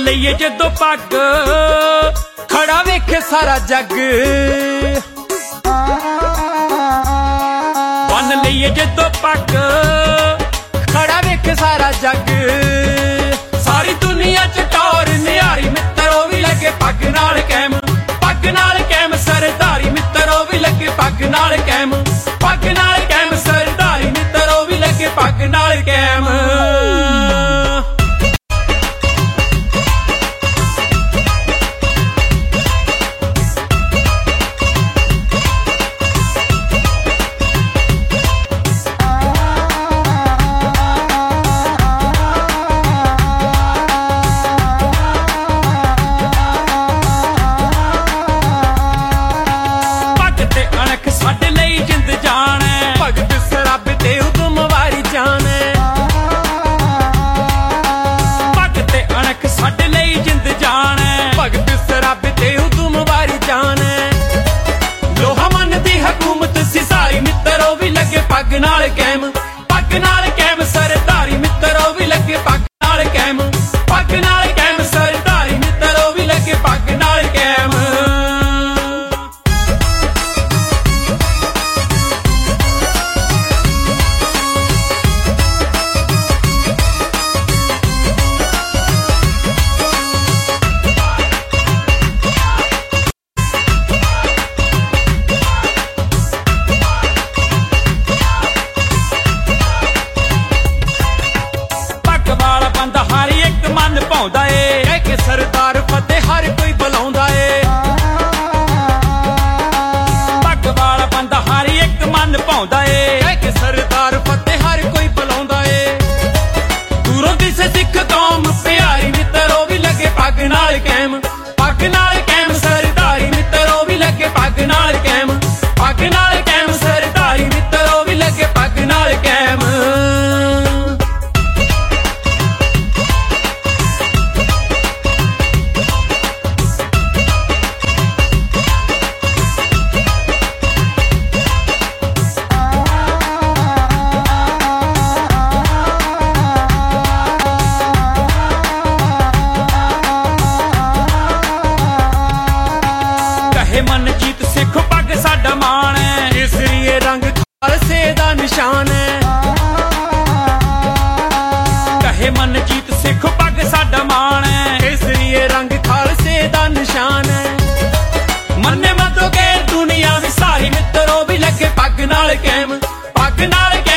ਲਈਏ ਜਦੋਂ ਪੱਗ ਖੜਾ ਵੇਖੇ ਸਾਰਾ ਜੱਗ। ਬੰਨ ਲਈਏ ਜਦੋਂ ਪੱਗ ਖੜਾ ਵੇਖੇ ਸਾਰਾ ਜੱਗ। ਸਾਰੀ ਦੁਨੀਆ ਚ ਟੌਰ ਨਿਆਰੀ ਮਿੱਤਰੋ ਵੀ ਲੱਗੇ ਪੱਗ ਨਾਲ ਕੈਮ। ਪੱਗ ਨਾਲ ਕੈਮ ਸਰਦਾਰੀ ਮਿੱਤਰੋ ਵੀ ਲੱਗੇ ਪੱਗ ਨਾਲ ਕੈਮ। ਪੱਗ ਨਾਲ ਕੈਮ ਸਰਦਾਰੀ ਮਿੱਤਰੋ ਵੀ ਲੱਗੇ ਪੱਗ ਨਾਲ ਕੈਮ। ਸਾਡੇ ਲਈ ਜਿੰਦ ਜਾਨ ਹੈ ਭਗਤ ਸਰਾਬੇ ਤੇ ਉਦਮ ਵਾਰੀ ਜਾਨ ਹੈ। ਭਗਤ ਅਣਖ ਸਾਡੇ ਲਈ ਜਿੰਦ ਜਾਨ ਹੈ ਭਗਤ ਸਰਾਬੇ ਤੇ ਉਦਮ ਵਾਰੀ ਜਾਨ ਹੈ। ਲੋਹਾ ਮਨ ਦੀ ਹਕੂਮਤ ਸੀ ਸਾਰੀ ਮਿੱਤਰੋ ਵੀ ਲੱਗੇ ਪੱਗ ਨਾਲ ਕੈਮ। ਪੱਗ ਨਾਲ ਕੈਮ ਸਰਦਾਰੀ ਮਿੱਤਰੋ ਵੀ ਲੱਗੇ ਪੱਗ ਨਾਲ ਕੈਮ। ਪੱਗ ਨਾਲ ਕੈਮ ਸਰਦਾਰੀ ਮਿੱਤਰੋ ਵੀ ਲੱਗੇ ਪੱਗ ਨਾਲ ਕੈਮ। ਹਰ ਇੱਕ ਮਨ ਭਾਉਂਦਾ ਏ ਕਹਿ ਕੇ ਸਰਦਾਰ ਫਤਿਹ ਹਰ ਕੋਈ ਬੁਲਾਉਂਦਾ ਏ। ਪੱਗ ਵਾਲਾ ਬੰਦਾ ਹਰ ਇੱਕ ਮਨ ਭਾਉਂਦਾ ਏ ਕਹਿ ਕੇ ਸਰਦਾਰ ਫਤਿਹ ਹਰ ਕੋਈ ਬੁਲਾਉਂਦਾ ਏ। ਦੂਰੋਂ ਦਿਸੇ ਸਿੱਖ ਕੌਮ ਪਿਆਰੀ ਮਿੱਤਰੋ ਵੀ ਲੱਗੇ ਪੱਗ ਨਾਲ ਕੈਮ। ਪੱਗ ਨਾਲ ਕੈਮ ਸਰਦਾਰੀ ਮਿੱਤਰੋ ਵੀ ਲੱਗੇ ਪੱਗ ਨਾਲ ਕੈਮ। ਪੱਗ ਨਾਲ ਕੈਮ ਸਰਦਾਰੀ ਮਿੱਤਰੋ ਵੀ ਲੱਗੇ ਪੱਗ ਨਾਲ ਕੈਮ। ਮਨਜੀਤ ਸਿੱਖ ਪੱਗ ਸਾਡਾ ਮਾਣ ਹੈ ਕੇਸਰੀਏ ਰੰਗ ਖਾਲਸੇ ਦਾ ਨਿਸ਼ਾਨ ਹੈ। ਕਹੇ ਮਨਜੀਤ ਸਿੱਖ ਪੱਗ ਸਾਡਾ ਮਾਣ ਹੈ ਕੇਸਰੀਏ ਰੰਗ ਖਾਲਸੇ ਦਾ ਨਿਸ਼ਾਨ ਹੈ। ਮੰਨੇ ਮਤੋ ਕੇ ਦੁਨੀਆ ਵੀ ਸਾਰੀ ਮਿੱਤਰੋ ਵੀ ਲੱਗੇ ਪੱਗ ਨਾਲ ਕੈਮ। ਪੱਗ ਨਾਲ